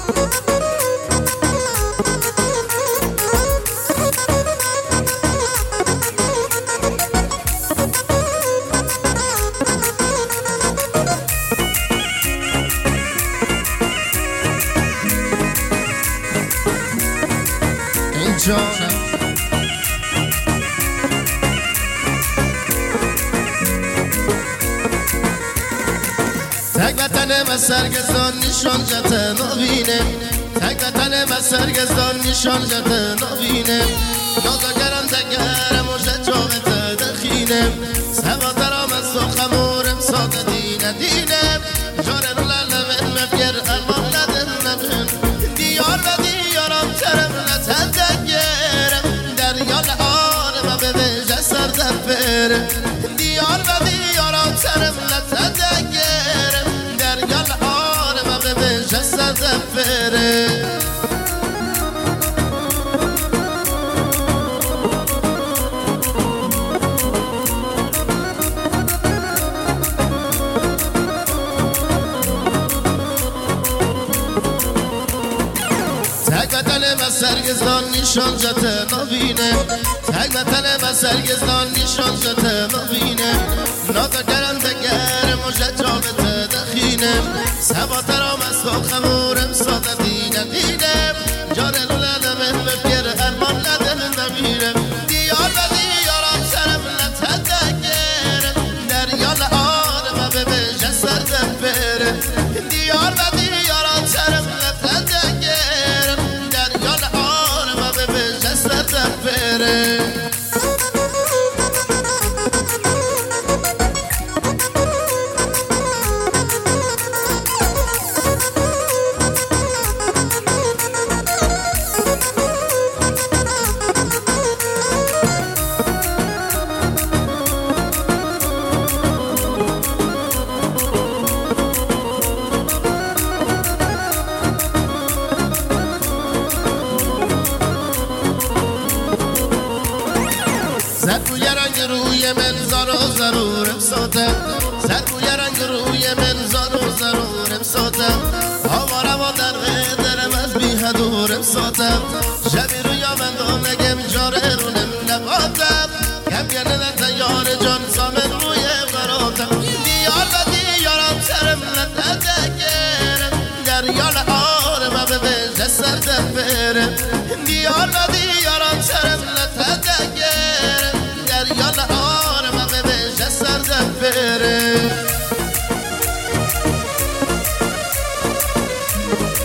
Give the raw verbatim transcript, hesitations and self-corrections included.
جانم تک وطن و سرگزدان نشان جت نوینه تک وطن و سرگزدان نشان جت نوینه نازگران دگرم و شجاعت دخینه سوا درام از خمورم ساده دینه دینه جاره رو للمن مفگر امان ندن نبن دیار و دیارم ترم نتدگرم دریال آرم به وجه سر دفرم دیار و دیارم ترم نتدگرم دریال آرم به وجه سر دفرم و سرگزدان نشان جت نوینه تک وطن و سرگزدان نشان جت نوینه نازگرم دگرم و شجاعت دخینه سوا ترام از خمورم ساده دینه دینه جاره لولنم بفیر ارمان ندن نمیرم دیار و دیارم سرم نتدگرم دریال آرم به وجه سر دفره دیار و دیارم سرم نتدگرم دریال آرم به وجه سر دفره زد بوی رنگ روی من زار و ضرورم ساتم زد بوی رنگ روی من زار و ضرورم ساتم آوارم و در درم از بی حدورم ساتم شبی رویا من دانگم جاره رو نم نباتم کم گرنه نتیار جان سامن روی براتم دیار و دیارم سرم نتدگرم دریال آرم به وجه سر دفرم دیار و دیارم سرم نتدگرم دریال آرم به وجه سر دفرم